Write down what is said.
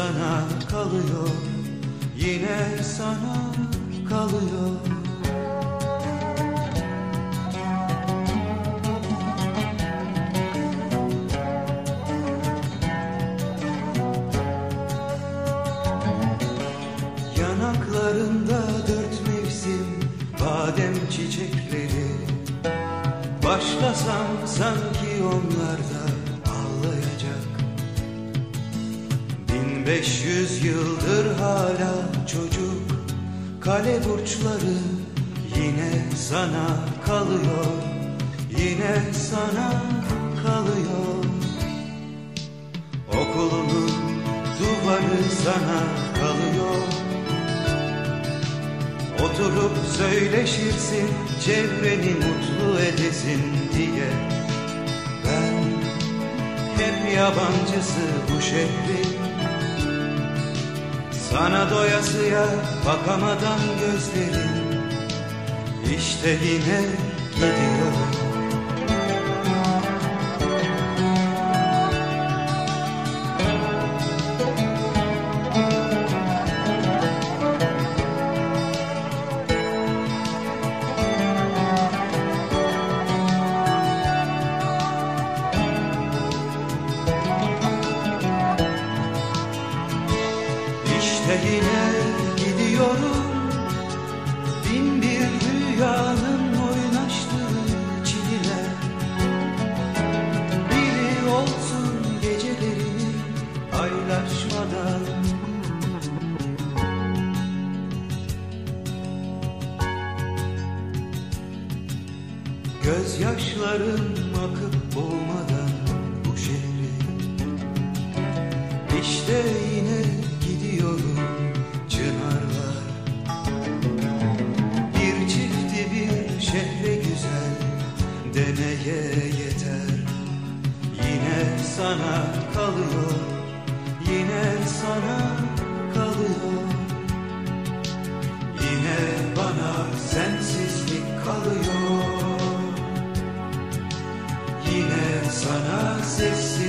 sana kalıyor, yine sana kalıyor. Yanaklarında dört mevsim badem çiçekleri, başlasam sanki onlar da ağlayacak. 1500 yıldır hala çocuk, kale burçları yine sana kalıyor, yine sana kalıyor. Okulunun duvarı sana kalıyor. Oturup söyleşirsin, çevreni mutlu edesin diye. Ben hep yabancısı bu şehrin, sana doyasıya bakamadan gözlerim, İşte yine gidiyorum. İşte yine gidiyorum, bin bir rüyanın oynaştığı çiviler. Biri olsun gecelerimi paylaşmadan. Gözyaşlarım akıp boğmadan bu şehri. İşte yine gidiyorum çınarlar. Bir çifti bir şehre güzel demeye yeter. Yine sana kalıyor, yine sana kalıyor. Yine bana sensizlik kalıyor. Yine sana sessiz